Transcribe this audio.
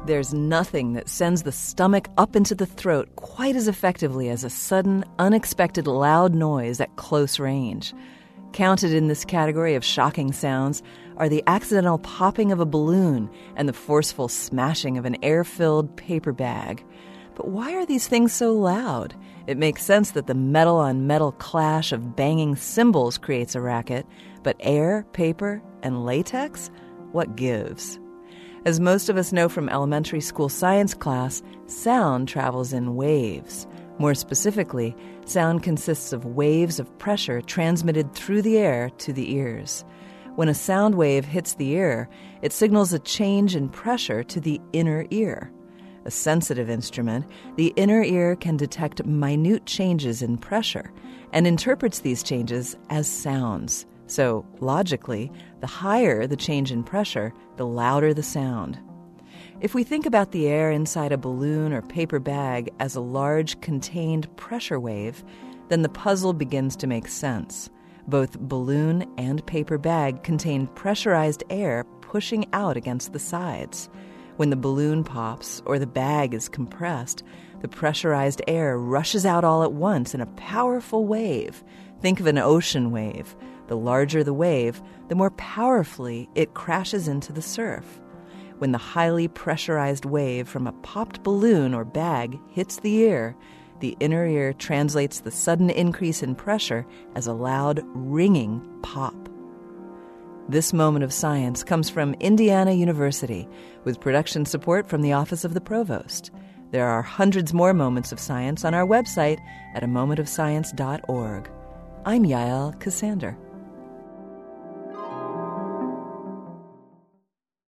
There's nothing that sends the stomach up into the throat quite as effectively as a sudden, unexpected loud noise at close range. Counted in this category of shocking sounds are the accidental popping of a balloon and the forceful smashing of an air-filled paper bag. But why are these things so loud? It makes sense that the metal-on-metal clash of banging cymbals creates a racket, but air, paper, and latex? What gives? As most of us know from elementary school science class, sound travels in waves. More specifically, sound consists of waves of pressure transmitted through the air to the ears. When a sound wave hits the ear, it signals a change in pressure to the inner ear. A sensitive instrument, the inner ear can detect minute changes in pressure and interprets these changes as sounds. So, logically, the higher the change in pressure, the louder the sound. If we think about the air inside a balloon or paper bag as a large contained pressure wave, then the puzzle begins to make sense. Both balloon and paper bag contain pressurized air pushing out against the sides. When the balloon pops or the bag is compressed, the pressurized air rushes out all at once in a powerful wave. Think of an ocean wave. The larger the wave, the more powerfully it crashes into the surf. When the highly pressurized wave from a popped balloon or bag hits the ear, the inner ear translates the sudden increase in pressure as a loud, ringing pop. This moment of science comes from Indiana University, with production support from the Office of the Provost. There are hundreds more moments of science on our website at amomentofscience.org. I'm Yael Ksander.